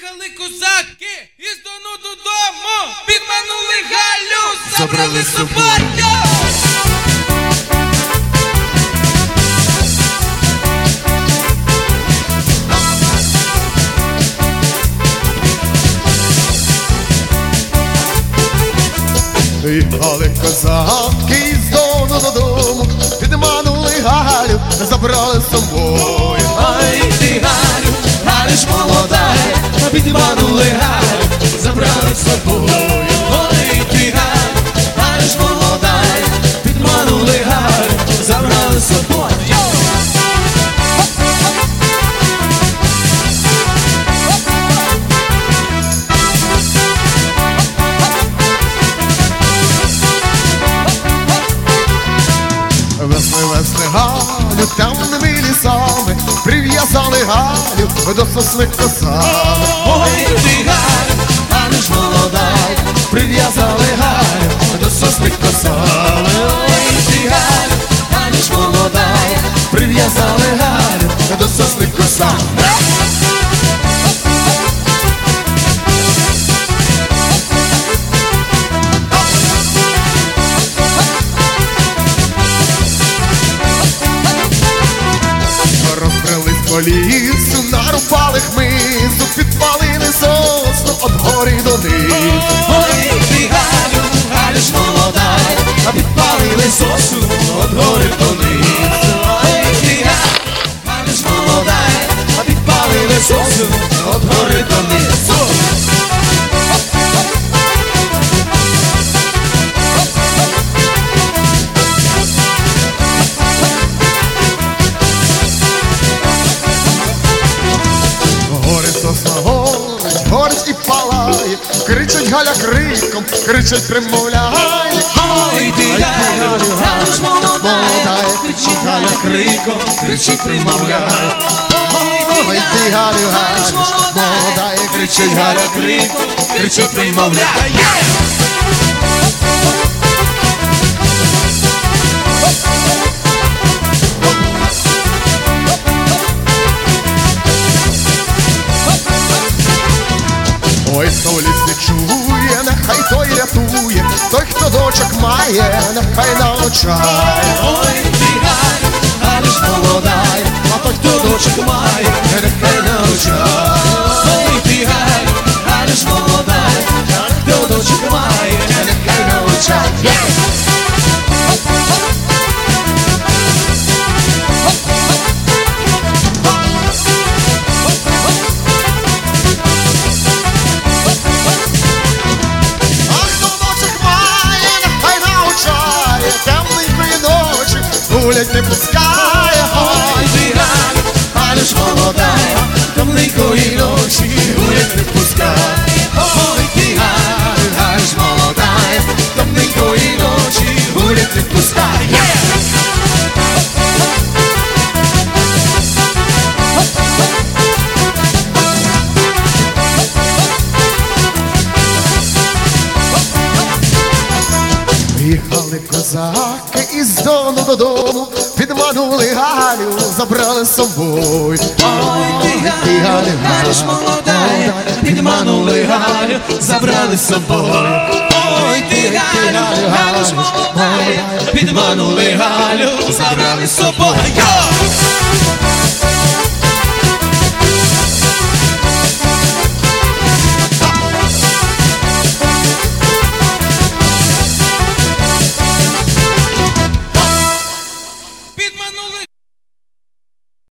Приїхали козаки із Дону додому, підманули Галю, забрали з собою. Приїхали козаки із Дону додому, підманули Галю, забрали з собою. Ой, ти Галю, Галя ж молода, підманули Галю, забрали з собою. Ой, ти Галю, Галя ж молода, підманули Галю, забрали з собою. Везли Галю темними лісами, прив'язали Галю до сосни косами. Ой, ти Галю, Галя ж молода, прив'язали Галю до сосни косами. Ой, ти Галю, Галя ж молода, прив'язали Галю до сосни косами. Розбрелись по лісу, нарубали хмизу, підпалили сосну от гори до низу. Ой, ти Галю, Галя ж молода, а підпалили сосну от гори до низу. Ой, ти Галю, Галя ж молода, а підпалили сосну от гори до низу. Горить і палає, кричить Галя криком, кричить, примовляє. Ой, ти Галю, Галя ж молода, кричить Галя криком, кричить, примовляє. Ой, ти Галю, Галя ж молода, кричить Галя криком, кричить, примовляє. ой, хто в лісі чує, нехай той рятує, той, хто дочок має, нехай навчає. Ой, ти Галю, Галя ж молода, а той, хто дочок має, нехай навчає. Ой, ти Галю, Галя ж молода, а хто дочок має, нехай навчає. Гулять не пускає. Ой, ти Галю, Галя ж молода, темненької ночі гулять не пускає. Ой, ти Галю, Галя ж молода, темненької ночі гулять не пускає. Приїхали козаки із Дону додому, підманули Галю, забрали з собою. Ой, ти Галю, Галя ж молода, підманули Галю, забрали з собою. Ой, ти Галю, Галя ж молода, підманули Галю, забрали з собою.